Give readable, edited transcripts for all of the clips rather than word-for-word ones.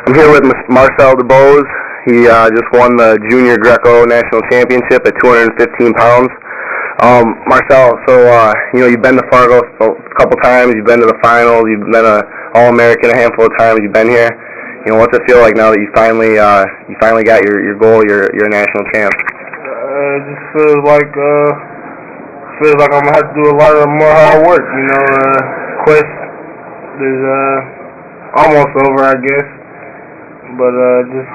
I'm here with Marcel DeBose. He just won the Junior Greco National Championship at 215 pounds. Marcel, so you've been to Fargo a couple times. You've been to the finals. You've been an All-American a handful of times. You've been here. What's it feel like now that you finally got your goal? You're a national champ. It just feels like I'm gonna have to do a lot of more hard work. Quest is almost over, I guess, but just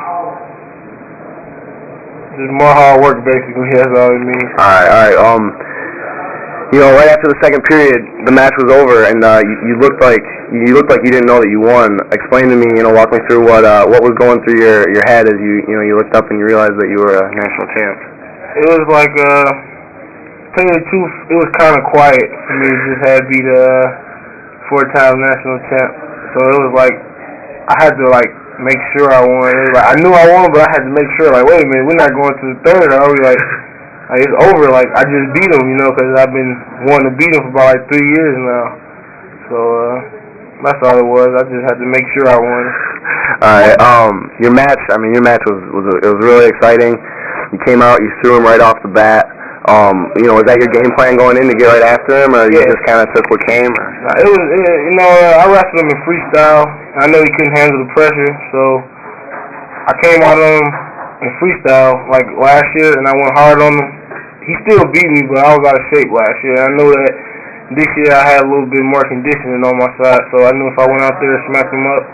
more hard work, basically. That's all it means. All right. Right after the second period, the match was over, and you looked like you didn't know that you won. Explain to me, walk me through what was going through your head as you looked up and you realized that you were a national champ. It was like, tell you the truth, it was kind of quiet for me to just have beat a four-time national champ. So it was like I had to make sure I won. It was like I knew I won, but I had to make sure. Wait a minute, we're not going to the third. Are we it's over? I just beat him, because I've been wanting to beat him for about 3 years now. So that's all it was. I just had to make sure I won. All right. Your match was really exciting. You came out, you threw him right off the bat. Was that your game plan going in to get right after him, or you just kind of took what came? I wrestled him in freestyle. I know he couldn't handle the pressure, so I came out on him in freestyle like last year, and I went hard on him. He still beat me, but I was out of shape last year. I know that this year I had a little bit more conditioning on my side, so I knew if I went out there and smacked him up,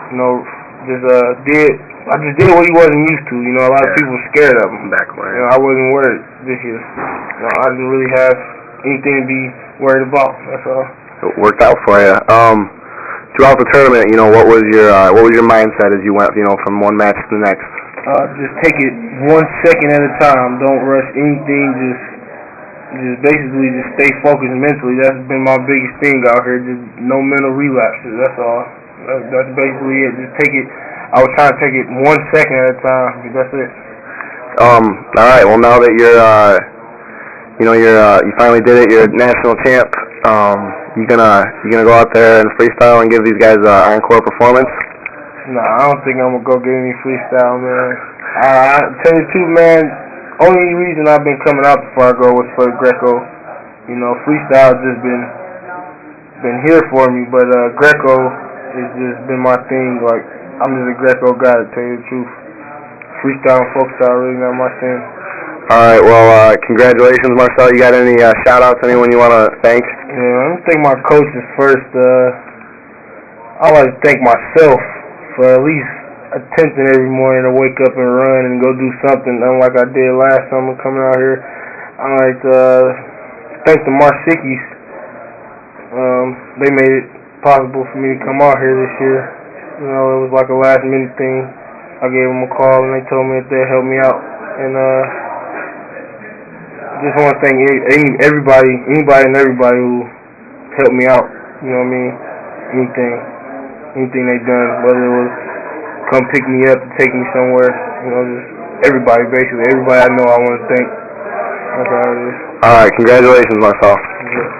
I just did what he wasn't used to. A lot of people were scared of him. I wasn't worried this year. I didn't really have anything to be worried about. That's all. It worked out for you. Throughout the tournament, what was your mindset as you went, from one match to the next? Just take it 1 second at a time. Don't rush anything. Just basically just stay focused mentally. That's been my biggest thing out here. Just no mental relapses. That's all. That's basically it. Just take it. I was trying to take it 1 second at a time. That's it. All right. Well, now that you finally did it. You're a national champ. You gonna go out there and freestyle and give these guys an encore performance? Nah, I don't think I'm gonna go get any freestyle, man. I tell you the truth, man. Only reason I've been coming out to Fargo was for Greco. Freestyle just been here for me, but Greco has just been my thing. I'm just a Greco guy, to tell you the truth. Freestyle and folk style really not my thing. All right, well, congratulations, Marcel. You got any shout-outs, anyone you want to thank? Yeah, I'm going to thank my coaches first. I like to thank myself for at least attempting every morning to wake up and run and go do something, unlike I did last summer coming out here. I like to thank the Marsikis. They made it possible for me to come out here this year. It was like a last-minute thing. I gave them a call, and they told me that they'd help me out. And just want to thank anybody and everybody who helped me out. Anything they done, whether it was come pick me up and take me somewhere. Just everybody, basically. Everybody I know I want to thank. That's how it is. All right, congratulations, Marcel. Yeah.